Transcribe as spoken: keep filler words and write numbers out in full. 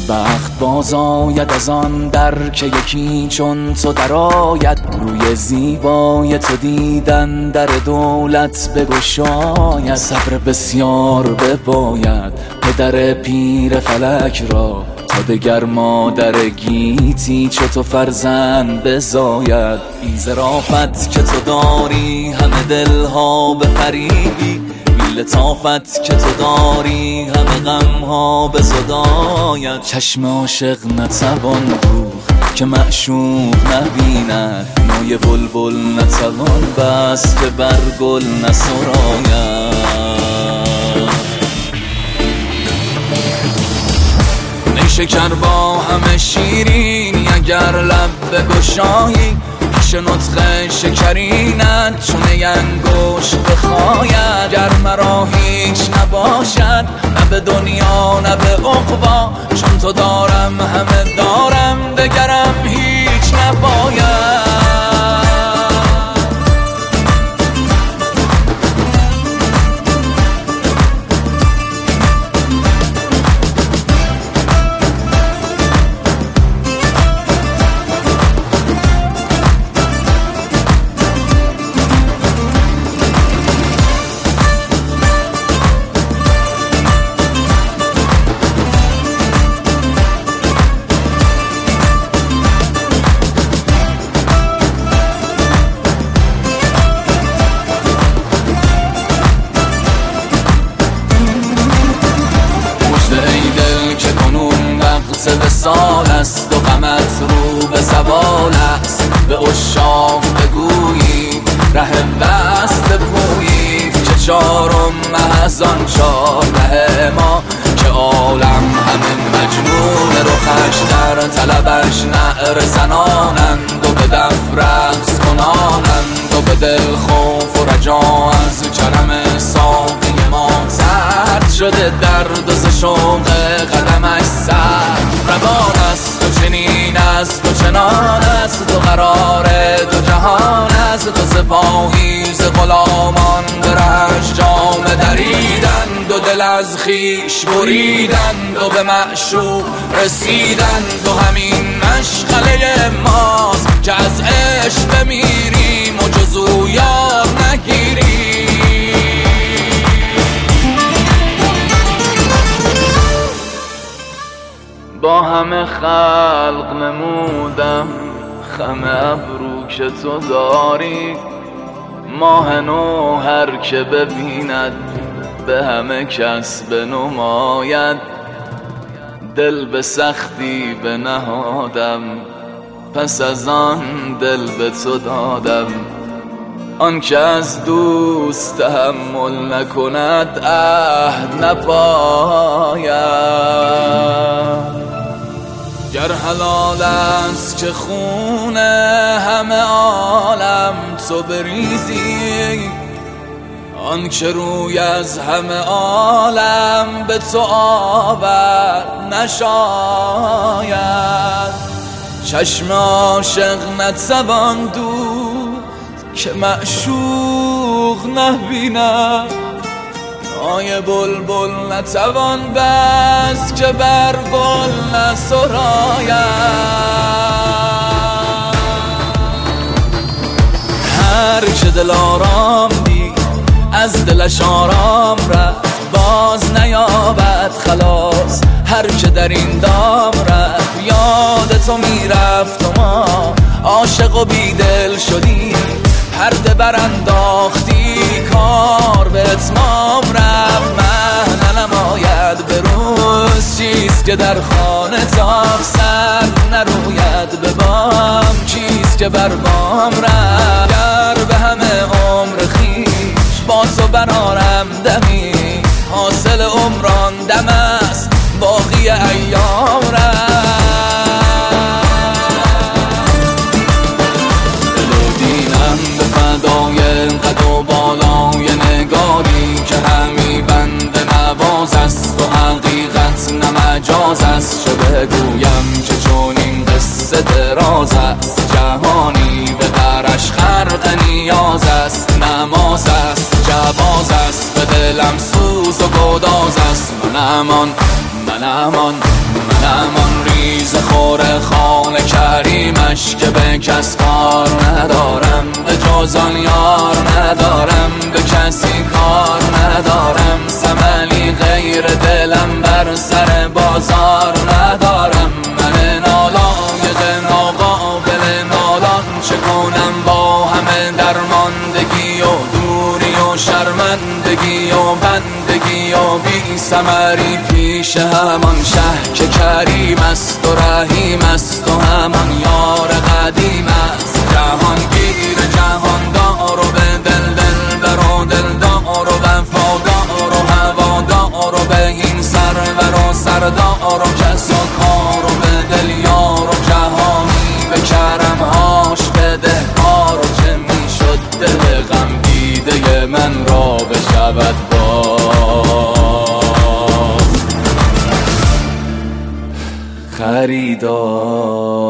بخت باز آید از آن در که یکی چون تو درآید، روی زیبای تو دیدن در دولت بگشاید. صبر بسیار بباید پدر پیر فلک را، تا دگر مادر گیتی چو تو فرزند بزاید. بی ظرافت که تو داری همه دلها بفریبی، بی لطافت که تو داری همه غمها بزداید. چشم عاشق نتوان دوخت که معشوق نبیند، نای بلبل نتوان بست که بر گل نسراید. شکر با همه شیرینی اگر لب بگشایی، پیش نطق شکرینت چون انگشت بخاید. گر مرا هیچ نباشد نه به دنیا نه به عقبا، چون تو دارم همه دارم دگرم هیچ نباید. وصال است و غمت رو به زوال است، به عشاق بگویید ره وصل بپویید که چارم محض آن چاره ما، که عالم همه مجنون رخش در طلبش نعره زنانند و به دف رقص کنانند و به دل خوف و رجا از کرم ساقی ما سرد شده. درد و ز شوق قدمش سرد روان است و چنین است و چنان است و قرار دو جهان است. دو سپاهی ز غلامان به رهش جامه دریدند و دل از خویش بریدند و به معشوق رسیدند و همین مشغله ماست که از عشق بمیریم و جز او یار نگیریم. با همه خلق نمودم خم ابرو که تو داری، ماه نو هر که ببیند به همه کس بنماید. دل به سختی بنهادم پس از آن دل به تو دادم، آن که از دوست تحمل نکند عهد نپاید. گر حلال است که خون همه عالم تو بریزی، آن که روی از همه عالم به تو آورد نشاید. چشم عاشق نتوان دوخت که معشوق نبیند، نای بلبل نتوان بست که بر گل نسراید. هر که دل آرام دید از دلش آرام رفت، باز نیابد خلاص. هر که در این دام رفت یاد تو میرفت و ما عاشق و بیدل شدی، پرده برانداختی کار به اتمام رفت. مه ننماید به روز چیست که در خانه تاف سر نروید به بام، چیست که بر بام رفت. گر به همه عمر خویش با تو برارم دمی، حاصل عمران دم است باقی ایام رفت. قد و بالای نگاری که همی بند نواز است و حقیقت نمجاز است. چه بگویم که چون این قصه دراز است، جهانی به درش خرق نیاز است. نماز است جواز است به دلم سوز و گداز است. من امان من امان من همان ریز خور خانه کریمش که به کس کار ندارم، به جز آن یار ندارم، به کسی کار ندارم. ثملی غیر دلم بر سر بازار ندارم. من نالایق ناقابل نالان چه کنم با همه درماندگی و دوری و شرمندگی و بندگی و بی ثمری پیش همان شه که کریم است و رحیم است و همان یار قدیم است. جهانگیر جهاندار و به دل دلبر و دلدار و وفادار و هوادار و به این سرور و سردار و کس و کار و به دل یار و جهانی به کرمهاش بدهکار. و چه میشد دل غم دیده من را بشود باز خریدار.